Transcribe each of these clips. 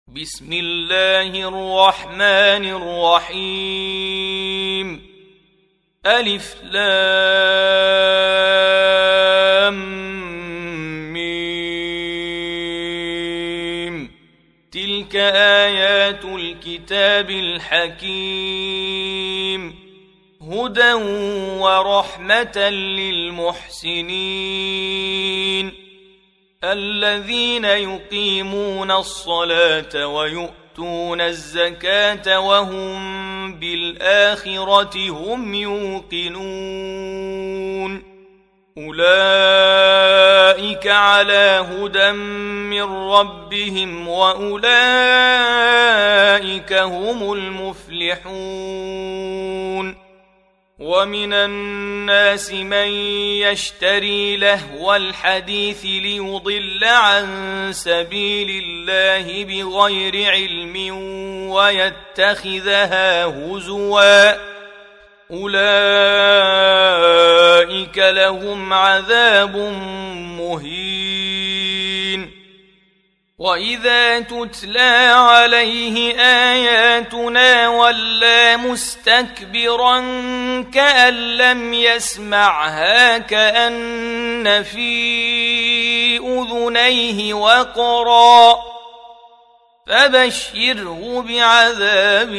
بسم الله الرحمن الرحيم. ألف لام ميم. تلك آيات الكتاب الحكيم، هدى ورحمة للمحسنين الذين يقيمون الصلاة ويؤتون الزكاة وهم بالآخرة هم يوقنون. أولئك على هدى من ربهم وأولئك هم المفلحون. ومن الناس من يشتري لهو الحديث ليضل عن سبيل الله بغير علم ويتخذها هزوا، أولئك لهم عذاب مهين. وإذا تتلى عليه آياتنا ولى مستكبرا كأن لم يسمعها كأن في أذنيه وقرا، فبشره بعذاب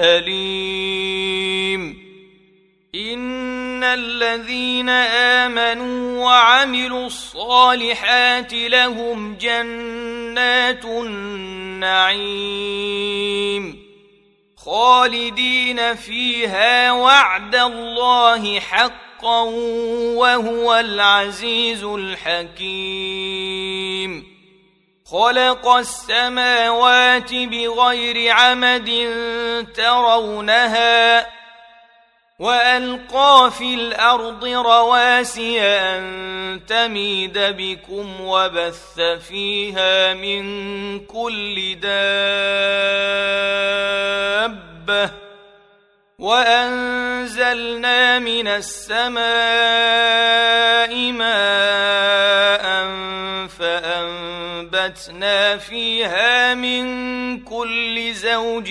أليم. إن الذين آمنوا وعملوا الصالحات لهم جنات النعيم خالدين فيها وعد الله حقا وهو العزيز الحكيم. خلق السماوات بغير عمد ترونها وألقى في الأرض رواسي أن تميد بكم وبث فيها من كل دابة وأنزلنا من السماء ماء فأنبتنا فيها من كل زوج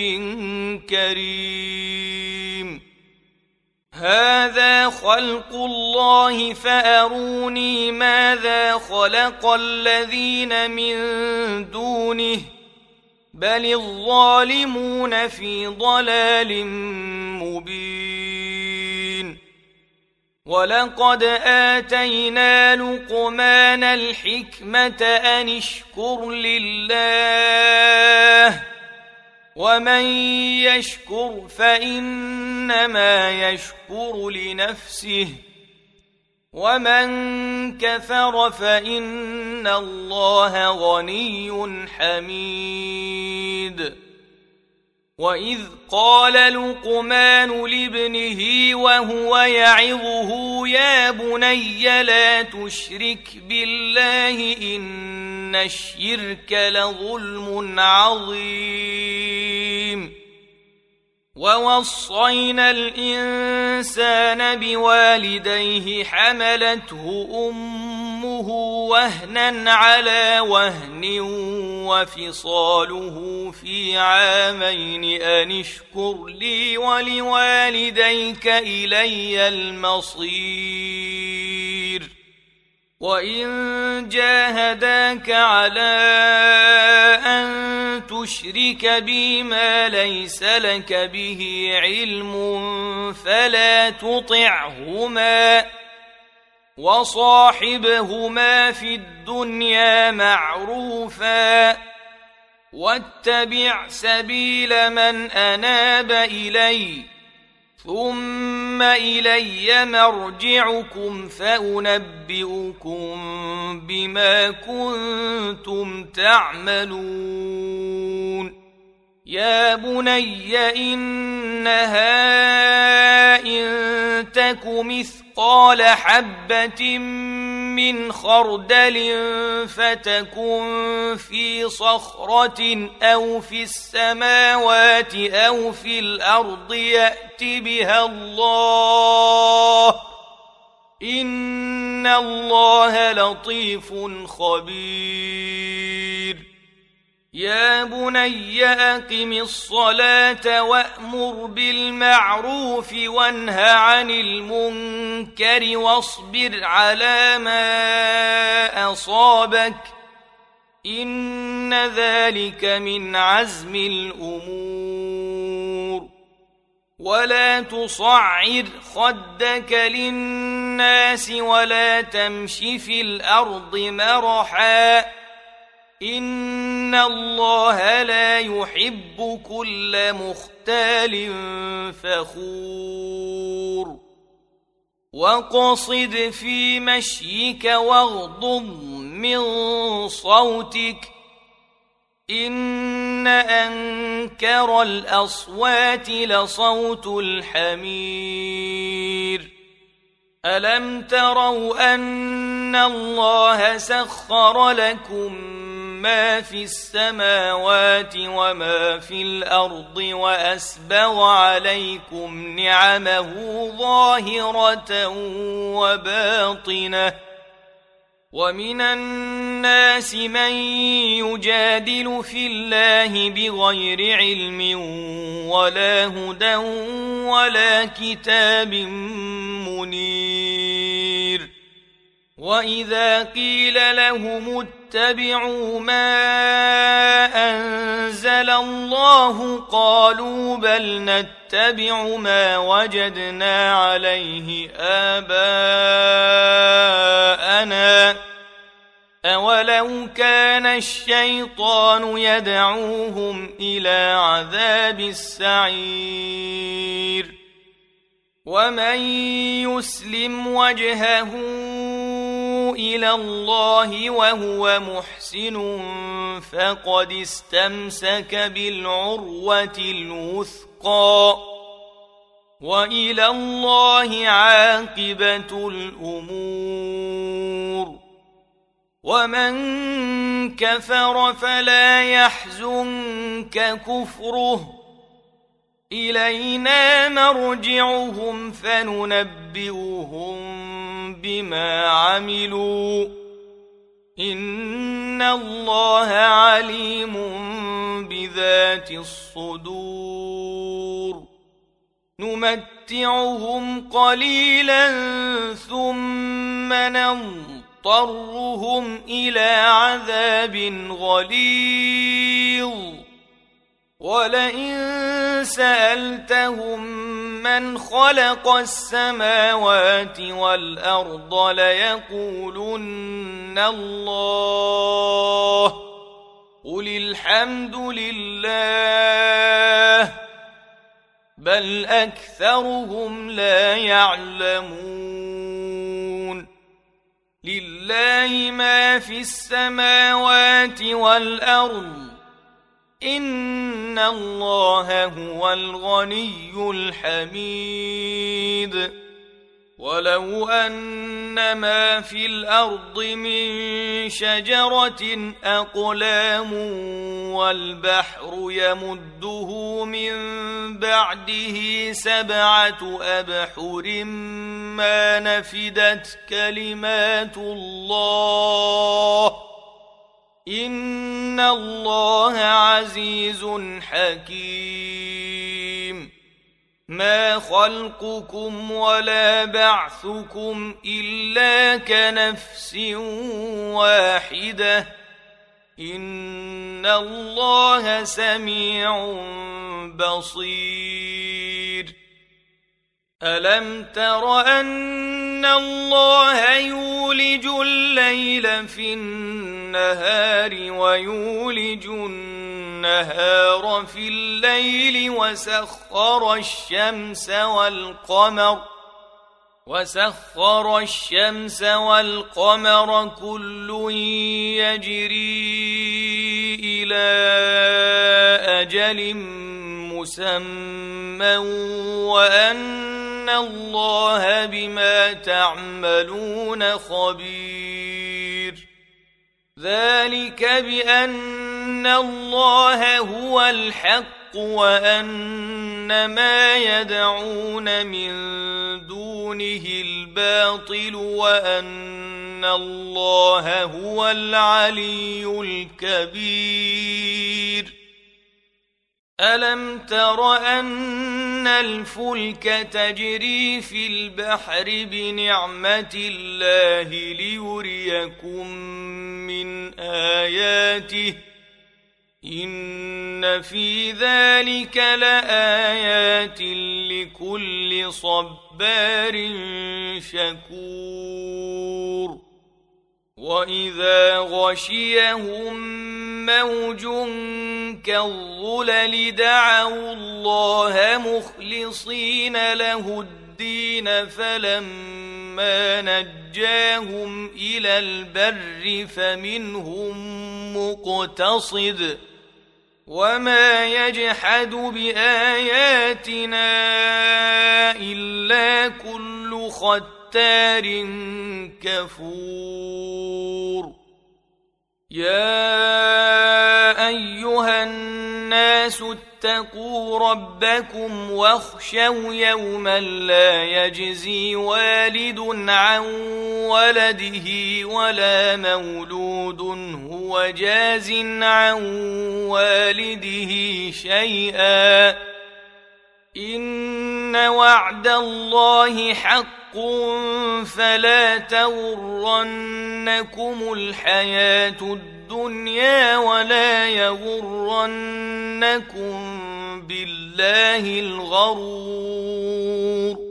كريم. هذا خلق الله فأروني ماذا خلق الذين من دونه بل الظالمون في ضلال مبين. ولقد آتينا لقمان الحكمة أن اشكر لله ومن يشكر فإنما يشكر لنفسه ومن كفر فإن الله غني حميد. وإذ قال لقمان لابنه وهو يعظه يا بني لا تشرك بالله إن الشرك لظلم عظيم. ووصينا الإنسان بوالديه حملته أمه وهنا على وهن وفصاله في عامين أن اشكر لي ولوالديك إلي المصير. وإن جاهداك على أن تشرك بي ما ليس لك به علم فلا تطعهما وصاحبهما في الدنيا معروفا واتبع سبيل من أناب إلي ثم إلي مرجعكم فأنبئكم بما كنتم تعملون. يا بني إنها إن تك مثقال حبة من خردل فتكن في صخرة أو في السماوات أو في الأرض يأت بها الله إن الله لطيف خبير. يا بني أقم الصلاة وأمر بالمعروف وانه عن المنكر واصبر على ما أصابك إن ذلك من عزم الأمور ولا تصعر خدك للناس ولا تمش في الأرض مرحا إن الله لا يحب كل مختال فخور واقصد في مشيك واغضض من صوتك إن أنكر الأصوات لصوت الحمير ألم تروا أن الله سخر لكم ما في السماوات وما في الأرض وأسبغ عليكم نعمه ظاهرة وباطنة ومن الناس من يجادل في الله بغير علم ولا هدى ولا كتاب منير وإذا قيل لهم اتبعوا ما أنزل الله قالوا بل نتبع ما وجدنا عليه آباءنا أولو كان الشيطان يدعوهم إلى عذاب السعير ومن يسلم وجهه إلى الله وهو محسن فقد استمسك بالعروة الوثقى وإلى الله عاقبة الأمور ومن كفر فلا يحزنك كفره إلينا مرجعهم فننبئهم بما عملوا إن الله عليم بذات الصدور نمتعهم قليلا ثم نضطرهم إلى عذاب غليظ ولئن سألتهم من خلق السماوات والأرض ليقولن الله قل الحمد لله بل أكثرهم لا يعلمون لله ما في السماوات والأرض إن الله هو الغني الحميد ولو أن ما في الأرض من شجرة أقلام والبحر يمده من بعده 7 أبحر ما نفدت كلمات الله إن الله عزيز حكيم ما خلقكم ولا بعثكم إلا كنفس واحدة إن الله سميع بصير ألم تر أن الله يولج الليل في النهار ويولج النهار في الليل وسخر الشمس والقمر كل يجري إلى أجل مسمى وأن الله بما تعملون خبير ذلك بأن الله هو الحق وأن ما يدعون من دونه الباطل وأن إن الله هو العلي الكبير ألم تر أن الفلك تجري في البحر بنعمة الله ليريكم من آياته إن في ذلك لآيات لكل صبار شكور وإذا غشيهم موج كالظلل دعوا الله مخلصين له الدين فلما نجاهم إلى البر فمنهم مقتصد وما يجحد بآياتنا إلا كل ختار كفور يا أيها الناس اتقوا ربكم واخشوا يوما لا يجزي والد عن ولده ولا مولود هو جاز عن والده شيئا إن وعد الله حق فلا تغرنكم الحياة الدنيا ولا يغرنكم بالله الغرور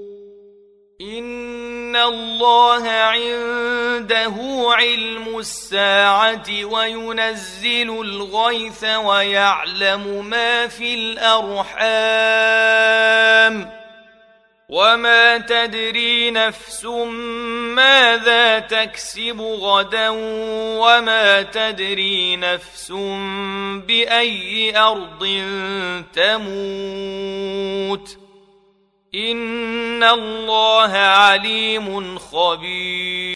إن الله عنده علم الساعة وينزل الغيث ويعلم ما في الأرحام وما تدري نفس ماذا تكسب غدا وما تدري نفس بأي أرض تموت إن الله عليم خبير